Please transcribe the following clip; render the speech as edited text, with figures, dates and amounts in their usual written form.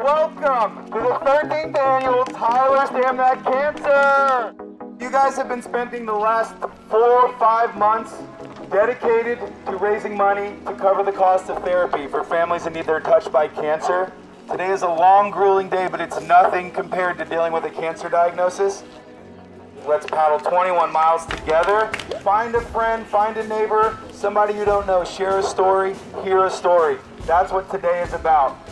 Welcome to the 13th annual Tyler's Damn That Cancer! You guys have been spending the last 4 or 5 months dedicated to raising money to cover the cost of therapy for families that need their touch by cancer. Today is a long, grueling day, but it's nothing compared to dealing with a cancer diagnosis. Let's paddle 21 miles together. Find a friend, find a neighbor, somebody you don't know. Share a story, hear a story. That's what today is about.